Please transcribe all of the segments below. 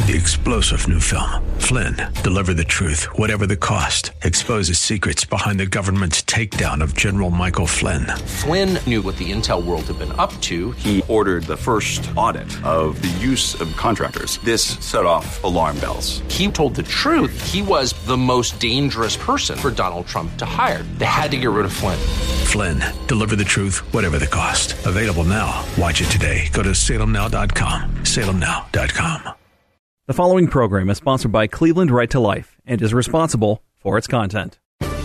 the explosive new film, Flynn, Deliver the Truth, Whatever the Cost, exposes secrets behind the government's takedown of General Michael Flynn. Flynn knew what the intel world had been up to. He ordered the first audit of the use of contractors. This set off alarm bells. He told the truth. He was the most dangerous person for Donald Trump to hire. They had to get rid of Flynn. Flynn, Deliver the Truth, Whatever the Cost. Available now. Watch it today. Go to salemnow.com. salemnow.com. The following program is sponsored by Cleveland Right to Life and is responsible for its content.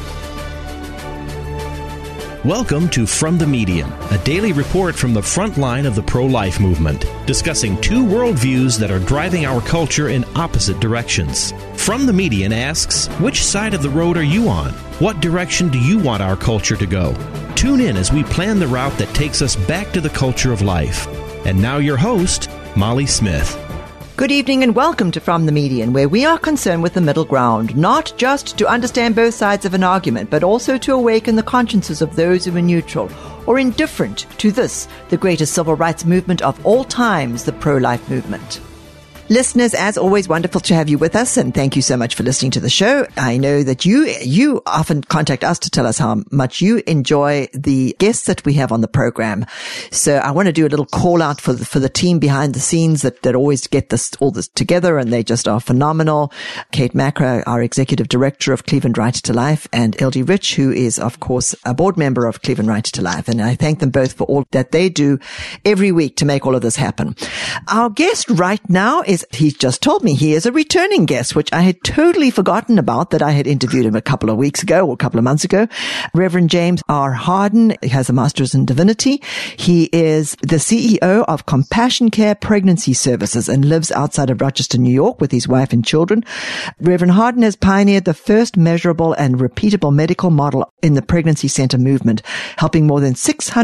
Welcome to From the Median, a daily report from the front line of the pro-life movement, discussing two worldviews that are driving our culture in opposite directions. From the Median asks, which side of the road are you on? What direction do you want our culture to go? Tune in as we plan the route that takes us back to the culture of life. And now your host, Molly Smith. Good evening and welcome to From the Median, where we are concerned with the middle ground, not just to understand both sides of an argument, but also to awaken the consciences of those who are neutral or indifferent to this, the greatest civil rights movement of all times, the pro-life movement. Listeners, as always, wonderful to have you with us, and thank you so much for listening to the show. I know that you often contact us to tell us how much you enjoy the guests that we have on the program. So I want to do a little call out for the team behind the scenes that always get all this together, and they just are phenomenal. Kate Macra, our executive director of Cleveland Right to Life, and LD Rich, who is, of course, a board member of Cleveland Right to Life. And I thank them both for all that they do every week to make all of this happen. Our guest right now he just told me he is a returning guest, which I had totally forgotten about, that I had interviewed him a couple of weeks ago or a couple of months ago. Reverend James R. Harden. He has a master's in divinity. He is the CEO of Compassion Care Pregnancy Services and lives outside of Rochester, New York with his wife and children. Reverend Harden has pioneered the first measurable and repeatable medical model in the pregnancy center movement, helping more than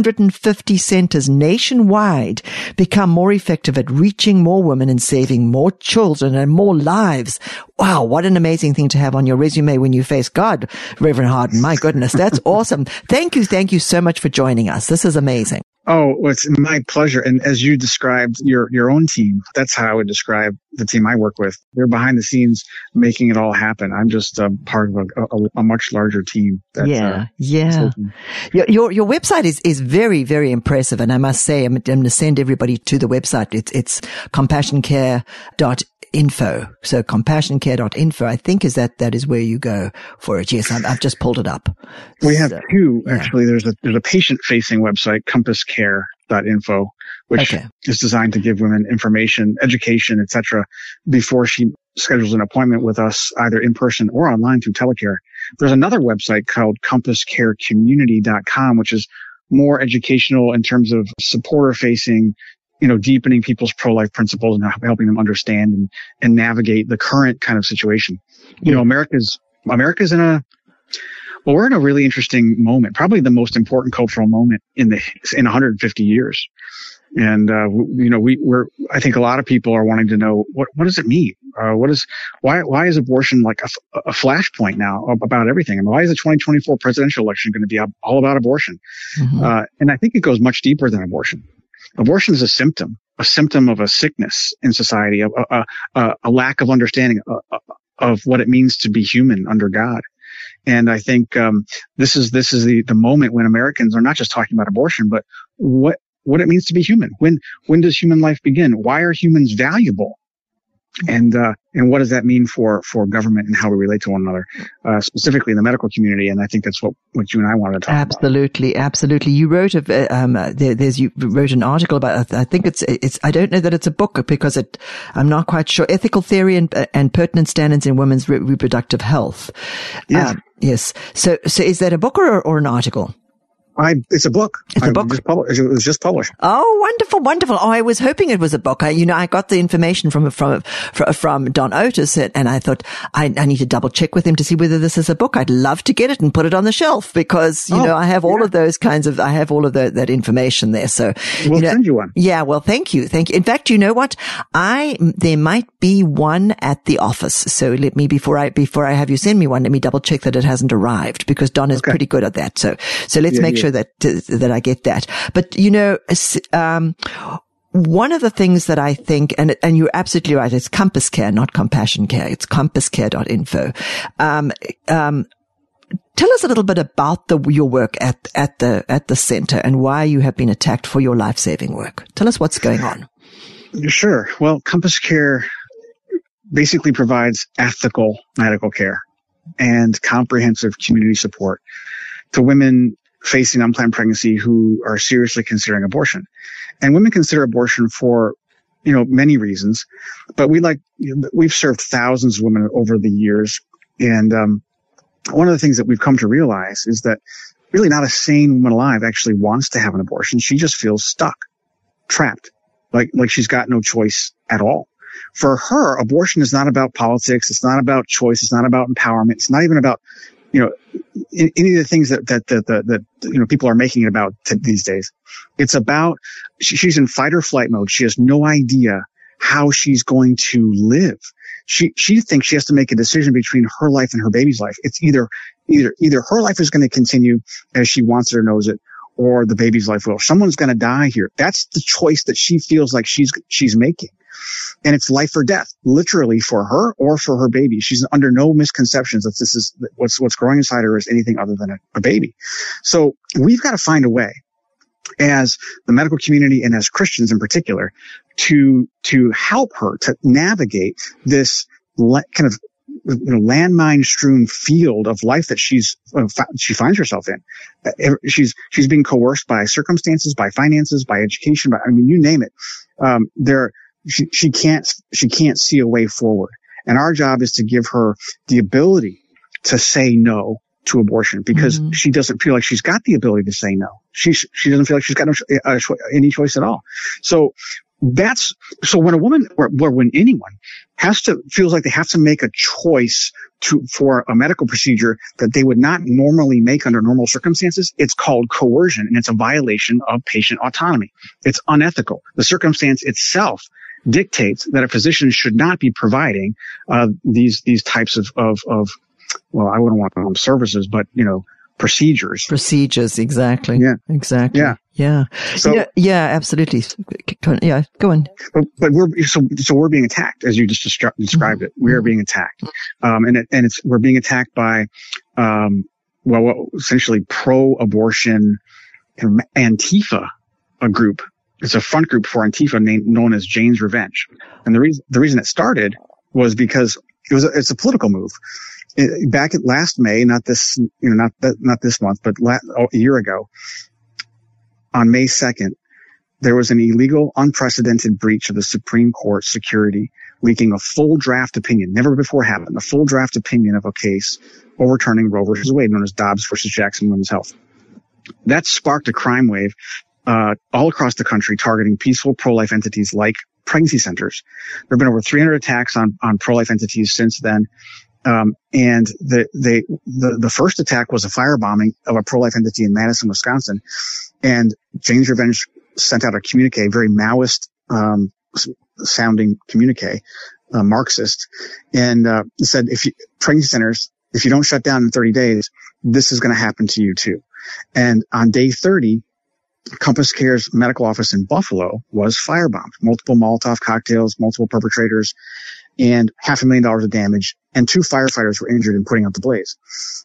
650 centers nationwide become more effective at reaching more women and saving more children and more lives. Wow, what an amazing thing to have on your resume when you face God, Reverend Harden. My goodness, that's awesome. Thank you so much for joining us. This is amazing. Oh, well, it's my pleasure. And as you described your own team, that's how I would describe the team I work with. They're behind the scenes making it all happen. I'm just part of a much larger team. Yeah. Your website is very, very impressive. And I must say, I'm going to send everybody to the website. It's compassioncare.info. So compassioncare.info, I think that is where you go for it. Yes, I've just pulled it up. We have two, actually. There's a patient-facing website, compasscare.info, which is designed to give women information, education, etc., before she schedules an appointment with us, either in person or online through telecare. There's another website called compasscarecommunity.com, which is more educational in terms of supporter-facing, deepening people's pro-life principles and helping them understand and navigate the current kind of situation. America's we're in a really interesting moment, probably the most important cultural moment in 150 years. And, I think a lot of people are wanting to know, what does it mean? Why is abortion like a flashpoint now about everything? And why is the 2024 presidential election going to be all about abortion? Mm-hmm. And I think it goes much deeper than abortion. Abortion is a symptom of a sickness in society, a lack of understanding of what it means to be human under God. And I think this is the moment when Americans are not just talking about abortion, but what it means to be human. When does human life begin? Why are humans valuable? And what does that mean for government and how we relate to one another, specifically in the medical community? And I think that's what you and I wanted to talk about. Absolutely. You wrote you wrote an article about, I think it's, I don't know that it's a book because I'm not quite sure, ethical theory and pertinent standards in women's reproductive health. Yes. Yes. So is that a book or an article? It's a book. It's a book. It was just published. Oh, wonderful. Oh, I was hoping it was a book. I got the information from Don Otis, and I thought I need to double check with him to see whether this is a book. I'd love to get it and put it on the shelf because, I have all of those I have all of that information there. So we'll send you one. Yeah. Well, thank you. In fact, you know what? There might be one at the office. So let me, before I have you send me one, let me double check that it hasn't arrived because Don is pretty good at that. So let's make sure that I get that. But one of the things that I think, and you're absolutely right, it's Compass Care, not Compassion Care. It's compasscare.info. Tell us a little bit about your work at the center and why you have been attacked for your life-saving work. Tell us what's going on. Sure. Well, Compass Care basically provides ethical medical care and comprehensive community support to women facing unplanned pregnancy who are seriously considering abortion. And women consider abortion for, many reasons, but we've served thousands of women over the years. And, one of the things that we've come to realize is that really not a sane woman alive actually wants to have an abortion. She just feels stuck, trapped, like she's got no choice at all. For her, abortion is not about politics. It's not about choice. It's not about empowerment. It's not even about, any of the things that people are making it about these days. It's about, she's in fight or flight mode. She has no idea how she's going to live. She thinks she has to make a decision between her life and her baby's life. It's either her life is going to continue as she wants it or knows it, or the baby's life will. Someone's going to die here. That's the choice that she feels like she's making. And it's life or death, literally, for her or for her baby. She's under no misconceptions that this is what's growing inside her is anything other than a baby. So we've got to find a way, as the medical community and as Christians in particular, to help her to navigate this kind of landmine strewn field of life that she finds herself in. She's being coerced by circumstances, by finances, by education, you name it. She can't see a way forward. And our job is to give her the ability to say no to abortion, because she doesn't feel like she's got the ability to say no. She doesn't feel like she's got any choice at all. So when a woman or when anyone feels like they have to make a choice for a medical procedure that they would not normally make under normal circumstances, it's called coercion, and it's a violation of patient autonomy. It's unethical. The circumstance itself dictates that a physician should not be providing these types of well, I wouldn't want to call them services, but procedures. Procedures, exactly. Yeah, exactly. Yeah. So yeah, absolutely. Yeah, go on. But we're being attacked, as you just described it. We are being attacked, we're being attacked by essentially pro-abortion Antifa, a group. It's a front group for Antifa known as Jane's Revenge. And the reason it started was because it's a political move. Back at last May, not this month, but a year ago, on May 2nd, there was an illegal, unprecedented breach of the Supreme Court security, leaking a full draft opinion, never before happened, a full draft opinion of a case overturning Roe versus Wade, known as Dobbs versus Jackson Women's Health. That sparked a crime wave all across the country, targeting peaceful pro-life entities like pregnancy centers. There have been over 300 attacks on pro-life entities since then. And the first attack was a firebombing of a pro-life entity in Madison, Wisconsin. And Jane's Revenge sent out a communique, very Maoist, sounding communique, Marxist, and said, pregnancy centers, if you don't shut down in 30 days, this is going to happen to you too. And on day 30, Compass Care's medical office in Buffalo was firebombed. Multiple Molotov cocktails, multiple perpetrators, and $500,000 of damage, and 2 firefighters were injured in putting out the blaze.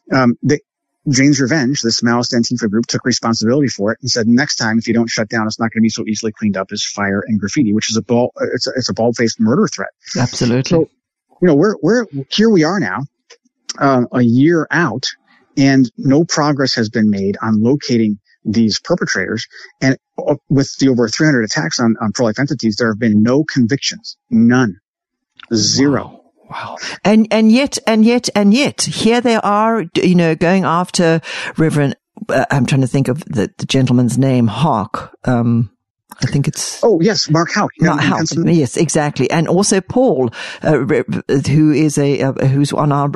Jane's Revenge, this Maoist Antifa group, took responsibility for it and said, next time, if you don't shut down, it's not going to be so easily cleaned up as fire and graffiti, which is a bald-faced murder threat. Absolutely. So, we're here we are now, a year out, and no progress has been made on locating these perpetrators. And with the over 300 attacks on pro-life entities, there have been no convictions. None. Zero. Wow. And yet, here they are, going after Reverend, I'm trying to think of the gentleman's name, Houck. I think it's... Oh, yes, Mark Houck. Mark Houck. Yes, exactly. And also Paul, who's on our,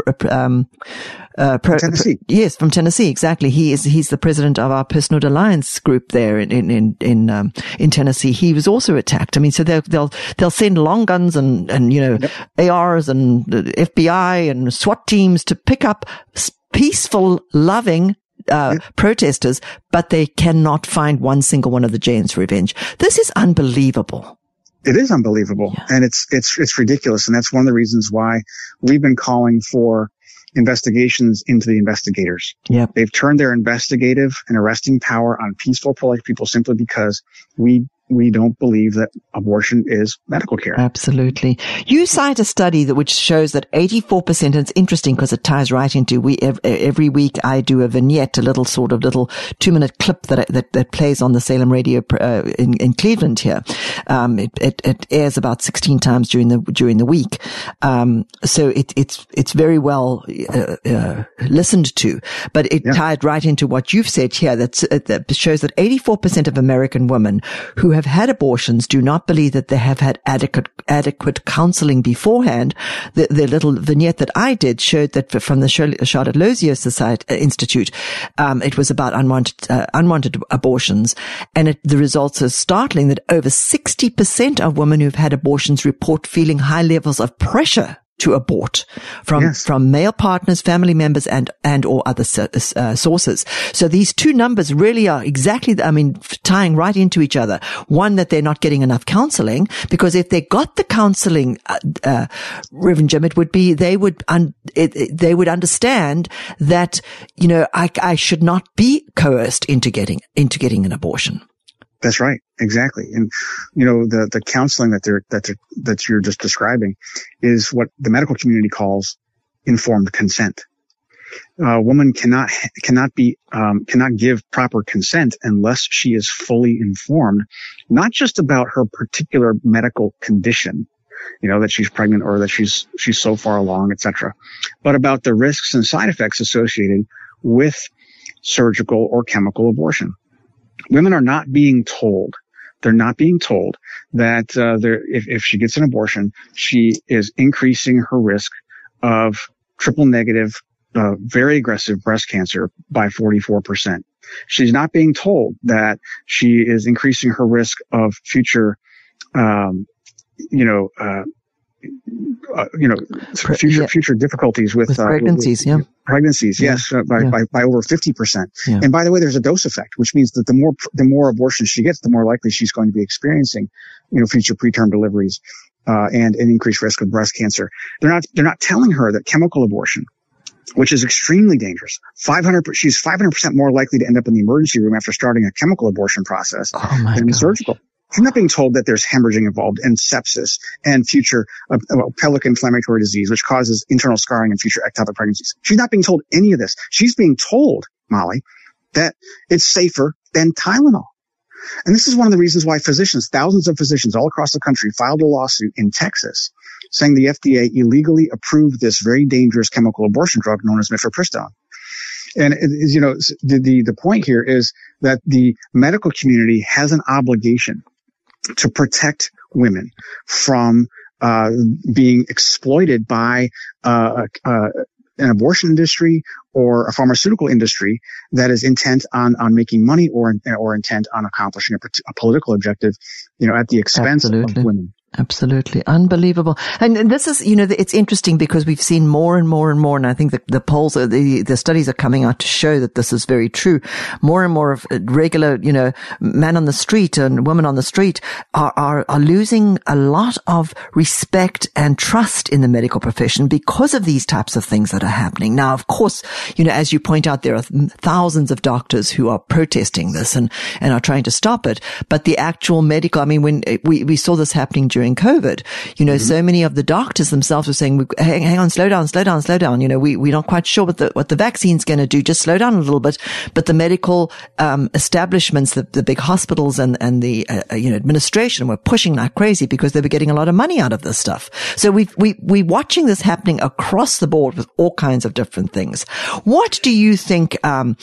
Tennessee. Yes, from Tennessee, exactly. He's the president of our Personhood Alliance group there in Tennessee. He was also attacked. I mean, so they'll send long guns and yep. ARs and FBI and SWAT teams to pick up peaceful, loving, protesters, but they cannot find one single one of the Jane's Revenge. This is unbelievable. It is unbelievable. Yeah. And it's ridiculous. And that's one of the reasons why we've been calling for investigations into the investigators. Yep. They've turned their investigative and arresting power on peaceful pro-life people simply because we don't believe that abortion is medical care. Absolutely. You cite a study which shows that 84%, and it's interesting because it ties right into, every week I do a vignette, a little 2-minute clip that plays on the Salem radio, in Cleveland here. It airs about 16 times during the week. So it's very well, listened to, but it tied right into what you've said here that shows that 84% of American women who have had abortions do not believe that they have had adequate counseling beforehand. The little vignette that I did showed that from the Charlotte Lozier Institute, it was about unwanted abortions, and the results are startling that over 60% of women who've had abortions report feeling high levels of pressure to abort from male partners, family members, and or other sources. So these two numbers really are exactly, tying right into each other. One, that they're not getting enough counseling, because if they got the counseling, Reverend Jim, it would be, they would understand that, I should not be coerced into getting an abortion. That's right. Exactly. And, the counseling that you're just describing is what the medical community calls informed consent. A woman cannot give proper consent unless she is fully informed, not just about her particular medical condition, that she's pregnant or that she's so far along, etc., but about the risks and side effects associated with surgical or chemical abortion. Women are not being told. They're not being told that if she gets an abortion, she is increasing her risk of triple negative, very aggressive breast cancer by 44%. She's not being told that she is increasing her risk of future, future difficulties with pregnancies. Pregnancies, yes, by over 50%. Yeah. And by the way, there's a dose effect, which means that the more abortions she gets, the more likely she's going to be experiencing, future preterm deliveries, and an increased risk of breast cancer. They're not telling her that chemical abortion, which is extremely dangerous, she's 500% more likely to end up in the emergency room after starting a chemical abortion process than surgical. She's not being told that there's hemorrhaging involved and sepsis and future pelvic inflammatory disease, which causes internal scarring and future ectopic pregnancies. She's not being told any of this. She's being told, Molly, that it's safer than Tylenol. And this is one of the reasons why thousands of physicians all across the country filed a lawsuit in Texas saying the FDA illegally approved this very dangerous chemical abortion drug known as mifepristone. And the point here is that the medical community has an obligation to protect women from being exploited by an abortion industry or a pharmaceutical industry that is intent on making money or intent on accomplishing a political objective, at the expense of women. Absolutely. Unbelievable. And this is, it's interesting because we've seen more and more and more, and I think the polls, the studies are coming out to show that this is very true. More and more of regular, men on the street and women on the street are losing a lot of respect and trust in the medical profession because of these types of things that are happening. Now, of course, as you point out, there are thousands of doctors who are protesting this and are trying to stop it. But the actual medical, when we saw this happening during COVID, so many of the doctors themselves were saying, hang on, slow down. We're not quite sure what the vaccine's going to do. Just slow down a little bit. But the medical, establishments, the big hospitals and the, administration were pushing like crazy because they were getting a lot of money out of this stuff. So we're watching this happening across the board with all kinds of different things. What do you think,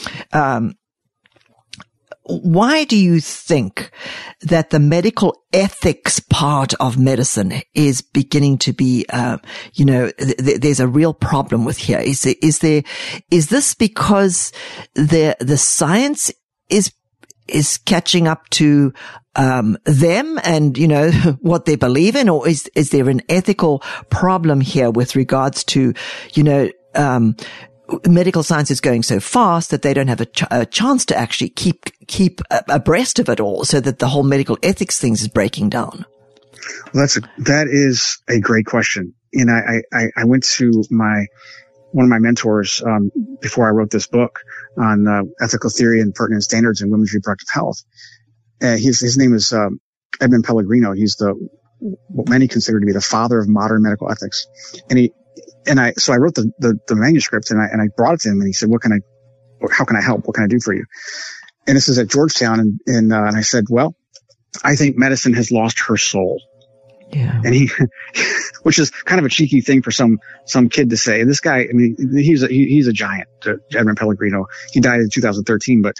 why do you think that the medical ethics part of medicine is beginning to be, there's a real problem with here? Is this because the science is catching up to them and what they believe in, or is there an ethical problem here with regards to medical science is going so fast that they don't have a chance to actually keep abreast of it all, so that the whole medical ethics things is breaking down? Well, that is a great question. And I went to one of my mentors, before I wrote this book on, ethical theory and pertinent standards in women's reproductive health. His name is, Edmund Pellegrino. He's what many consider to be the father of modern medical ethics. So I wrote the manuscript and I brought it to him, and he said, how can I help? What can I do for you? And this is at Georgetown. And I said, well, I think medicine has lost her soul. Yeah. And which is kind of a cheeky thing for some kid to say. This guy, I mean, he's a giant, Edmund Pellegrino. He died in 2013, but,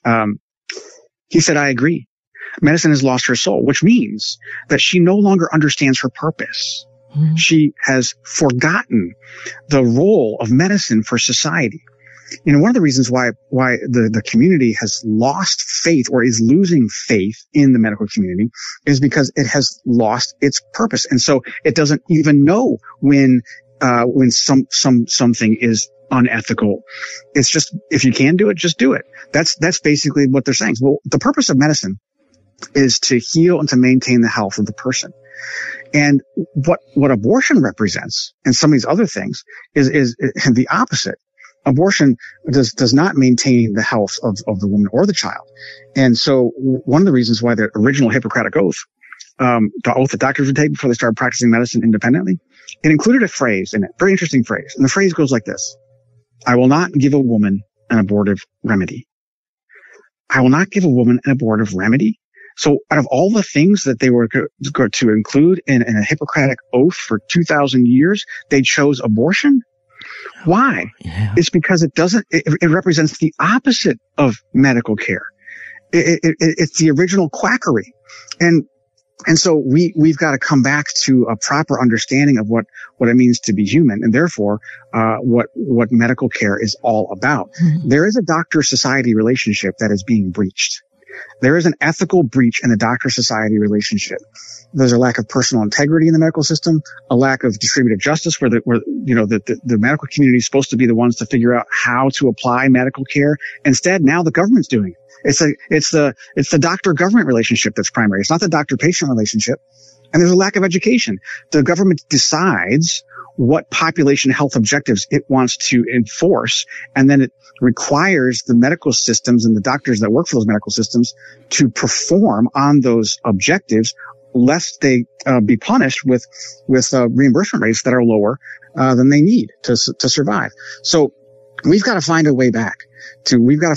he said, I agree. Medicine has lost her soul, which means that she no longer understands her purpose. Mm-hmm. She has forgotten the role of medicine for society. You know, one of the reasons why the community has lost faith or is losing faith in the medical community is because it has lost its purpose. And so it doesn't even know when something is unethical. It's just, if you can do it, just do it. That's basically what they're saying. Well, the purpose of medicine is to heal and to maintain the health of the person. And what abortion represents and some of these other things is the opposite. Abortion does not maintain the health of the woman or the child. And so one of the reasons why the original Hippocratic Oath, the oath that doctors would take before they started practicing medicine independently, it included a phrase in it, very interesting phrase. And the phrase goes like this: I will not give a woman an abortive remedy. I will not give a woman an abortive remedy. So out of all the things that they were going to include in a Hippocratic Oath for 2,000 years, they chose abortion. Why? Yeah. It's because it represents the opposite of medical care. It's the original quackery. And so we've got to come back to a proper understanding of what it means to be human, and therefore, what medical care is all about. Mm-hmm. There is a doctor-society relationship that is being breached. There is an ethical breach in the doctor-society relationship. There's a lack of personal integrity in the medical system, a lack of distributive justice, where the medical community is supposed to be the ones to figure out how to apply medical care. Instead, now the government's doing it. It's the doctor-government relationship that's primary. It's not the doctor-patient relationship. And there's a lack of education. The government decides what population health objectives it wants to enforce, and then it requires the medical systems and the doctors that work for those medical systems to perform on those objectives, lest they be punished with reimbursement rates that are lower than they need to survive. So we've got to find a way back to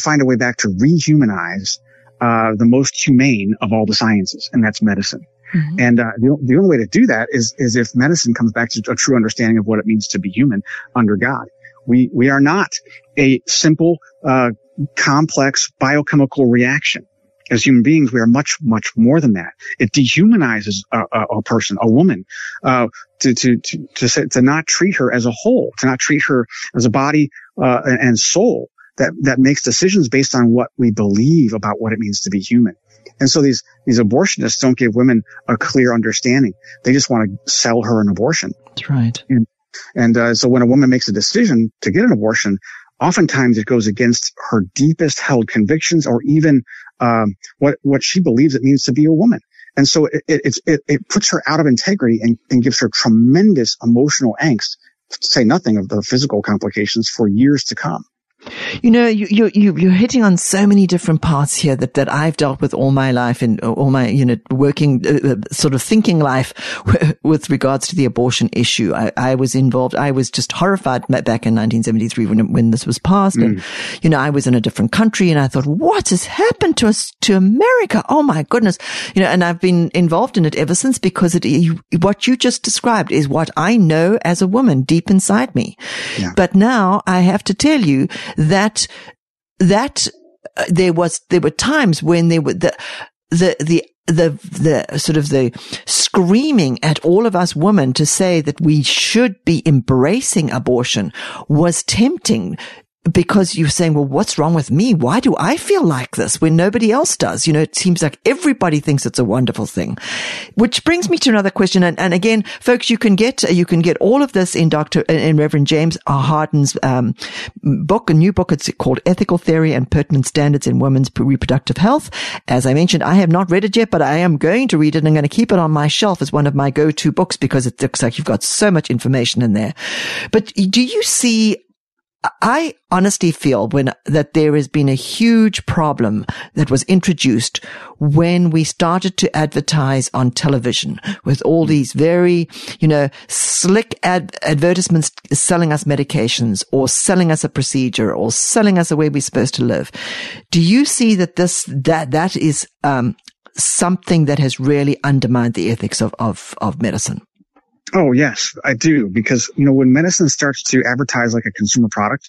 rehumanize the most humane of all the sciences, and that's medicine. Mm-hmm. And the only way to do that is if medicine comes back to a true understanding of what it means to be human under God. We are not a simple, complex biochemical reaction. As human beings, we are much, much more than that. It dehumanizes a person, a woman, to not treat her as a whole, to not treat her as a body and soul that makes decisions based on what we believe about what it means to be human. And so these abortionists don't give women a clear understanding. They just want to sell her an abortion. That's right. And so when a woman makes a decision to get an abortion, oftentimes it goes against her deepest held convictions, or even what she believes it means to be a woman. And so it puts her out of integrity and gives her tremendous emotional angst, to say nothing of the physical complications for years to come. You know, you're hitting on so many different parts here that I've dealt with all my life and all my, working, sort of thinking life with regards to the abortion issue. I was involved. I was just horrified back in 1973 when this was passed. And, I was in a different country and I thought, what has happened to us, to America? Oh my goodness. And I've been involved in it ever since, because what you just described is what I know as a woman deep inside me. Yeah. But now I have to tell you that there were times when there were the sort of the screaming at all of us women to say that we should be embracing abortion was tempting. because you're saying, well, what's wrong with me? Why do I feel like this when nobody else does? It seems like everybody thinks it's a wonderful thing. Which brings me to another question. And again, folks, you can get all of this in Reverend James Harden's book, a new book. It's called Ethical Theory and Pertinent Standards in Women's Reproductive Health. As I mentioned, I have not read it yet, but I am going to read it, and I'm going to keep it on my shelf as one of my go-to books because it looks like you've got so much information in there. But do you see, I honestly feel that there has been a huge problem that was introduced when we started to advertise on television with all these very, slick advertisements selling us medications or selling us a procedure or selling us a way we're supposed to live. Do you see that that is something that has really undermined the ethics of medicine? Oh, yes, I do. Because, when medicine starts to advertise like a consumer product,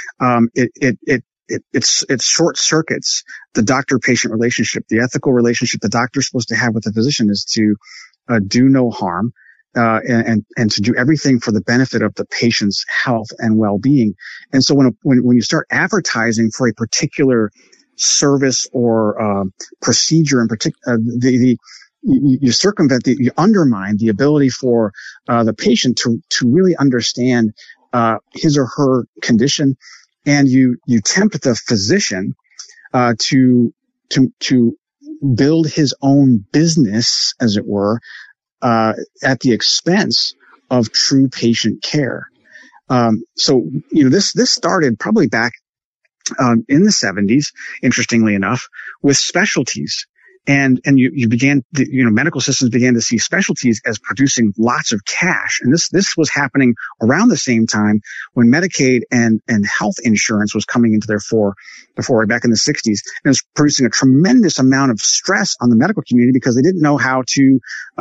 it short circuits the doctor-patient relationship. The ethical relationship the doctor's supposed to have with the physician is to do no harm, and to do everything for the benefit of the patient's health and well-being. And so when you start advertising for a particular service or procedure in particular, you circumvent you undermine the ability for the patient to really understand his or her condition, and you tempt the physician to build his own business, as it were, at the expense of true patient care. So this started probably back in the 70s, interestingly enough, with specialties. And you began, medical systems began to see specialties as producing lots of cash. And this was happening around the same time when Medicaid and health insurance was coming into their fore back in the 60s. And it was producing a tremendous amount of stress on the medical community because they didn't know how to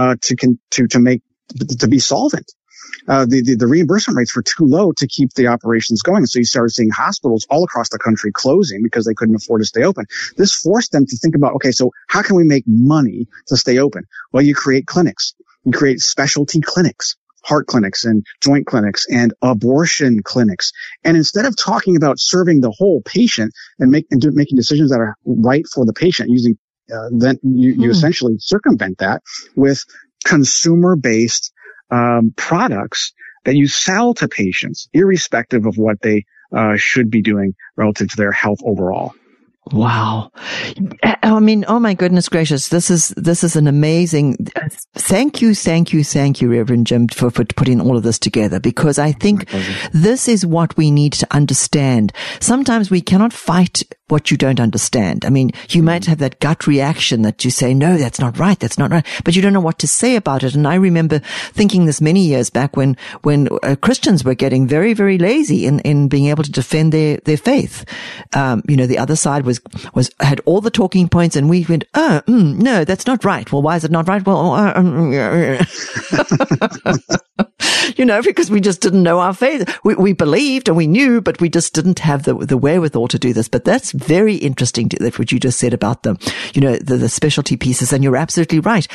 be solvent. The reimbursement rates were too low to keep the operations going. So you started seeing hospitals all across the country closing because they couldn't afford to stay open. This forced them to think about, okay, so how can we make money to stay open? Well, you create clinics. You create specialty clinics, heart clinics and joint clinics and abortion clinics. And instead of talking about serving the whole patient and making decisions that are right for the patient, then you essentially circumvent that with consumer-based products that you sell to patients, irrespective of what they should be doing relative to their health overall. Wow. I mean, oh my goodness gracious. This is an amazing, thank you, Reverend Jim, for putting all of this together, because I think this is what we need to understand. Sometimes we cannot fight what you don't understand. I mean, you might have that gut reaction that you say, no, that's not right, but you don't know what to say about it. And I remember thinking this many years back when Christians were getting very, very lazy in being able to defend their faith. The other side had all the talking points, and we went, no, that's not right. Well, why is it not right? Well, because we just didn't know our faith. We believed and we knew, but we just didn't have the wherewithal to do this. But that's very interesting, that what you just said about the specialty pieces. And you're absolutely right.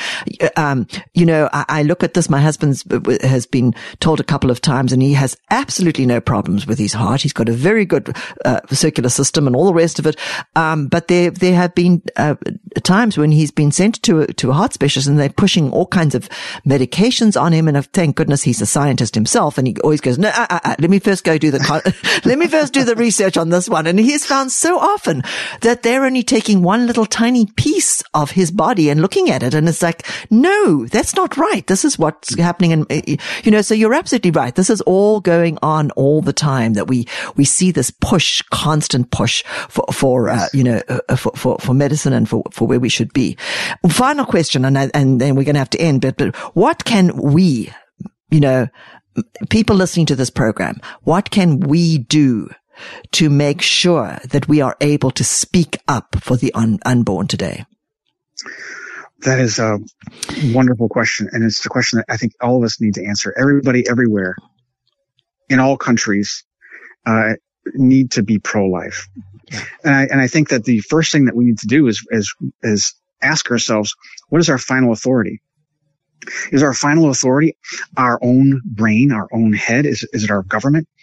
I look at this. My husband has been told a couple of times, and he has absolutely no problems with his heart. He's got a very good circular system and all the rest of it. But there have been times when he's been sent to a heart specialist, and they're pushing all kinds of medications on him. And thank goodness he's a scientist himself, and he always goes, no, let me first go do let me first do the research on this one. And he has found so often that they're only taking one little tiny piece of his body and looking at it, and it's like, no, that's not right. This is what's happening. And so you're absolutely right. This is all going on all the time, that we see this constant push for medicine and for where we should be. Final question, and then we're going to have to end, but what can we, people listening to this program, what can we do to make sure that we are able to speak up for the unborn today? That is a wonderful question. And it's the question that I think all of us need to answer. Everybody, everywhere, in all countries, need to be pro-life. And I think that the first thing that we need to do is ask ourselves, what is our final authority? Is our final authority our own brain, our own head? Is it our government?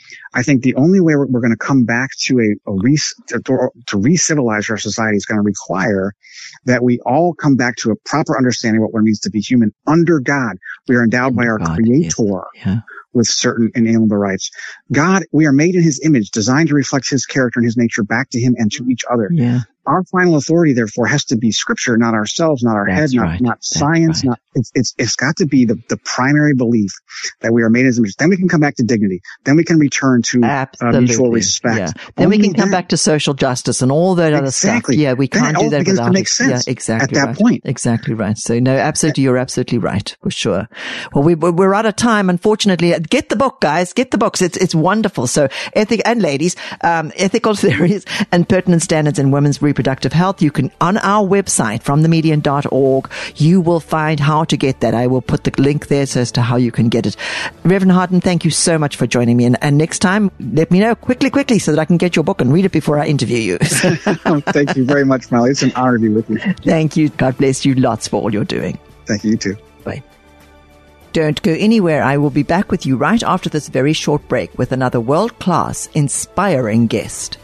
I think the only way we're going to come back to to re-civilize our society is going to require that we all come back to a proper understanding of what it means to be human under God. We are endowed by our Creator with certain inalienable rights. God, we are made in His image, designed to reflect His character and His nature back to Him and to each other. Yeah. Our final authority, therefore, has to be Scripture, not ourselves, not our head, not science. Right. It's got to be the primary belief that we are made in His image. Then we can come back to dignity. Then we can return to mutual respect. Yeah. Then we can come back to social justice and all that other stuff. Yeah, we can't do that without it. Makes sense. Yeah, exactly. At that point, exactly right. So no, absolutely, you're absolutely right for sure. Well, we're out of time, unfortunately. Get the book, guys. Get the books. It's wonderful. So ethical theories and pertinent standards in women's reproductive health. You can, on our website, fromthemedian.org, you will find how to get that. I will put the link there as to how you can get it. Reverend Harden, thank you so much for joining me. And next time, let me know quickly so that I can get your book and read it before I interview you. Thank you very much, Molly. It's an honor to be with you. Thank you. God bless you lots for all you're doing. Thank you. You too. Bye. Don't go anywhere. I will be back with you right after this very short break with another world-class, inspiring guest.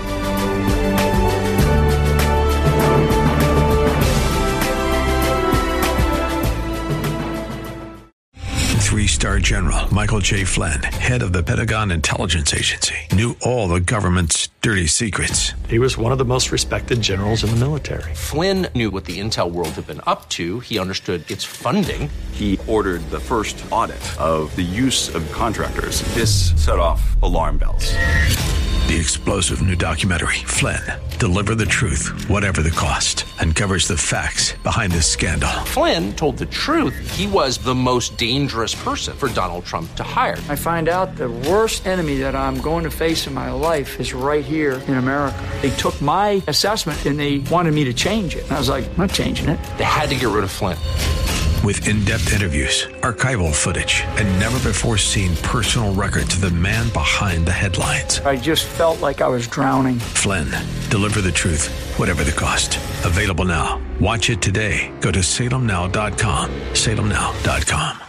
3-star General Michael J. Flynn, head of the Pentagon Intelligence Agency, knew all the government's dirty secrets. He was one of the most respected generals in the military. Flynn knew what the intel world had been up to. He understood its funding. He ordered the first audit of the use of contractors. This set off alarm bells. The explosive new documentary, Flynn, Deliver the Truth, Whatever the Cost, uncovers the facts behind this scandal. Flynn told the truth. He was the most dangerous person for Donald Trump to hire. I find out the worst enemy that I'm going to face in my life is right here in America. They took my assessment and they wanted me to change it. And I was like, I'm not changing it. They had to get rid of Flynn. With in-depth interviews, archival footage, and never-before-seen personal records of the man behind the headlines. I just felt like I was drowning. Flynn, Deliver the Truth, Whatever the Cost. Available now. Watch it today. Go to salemnow.com. salemnow.com.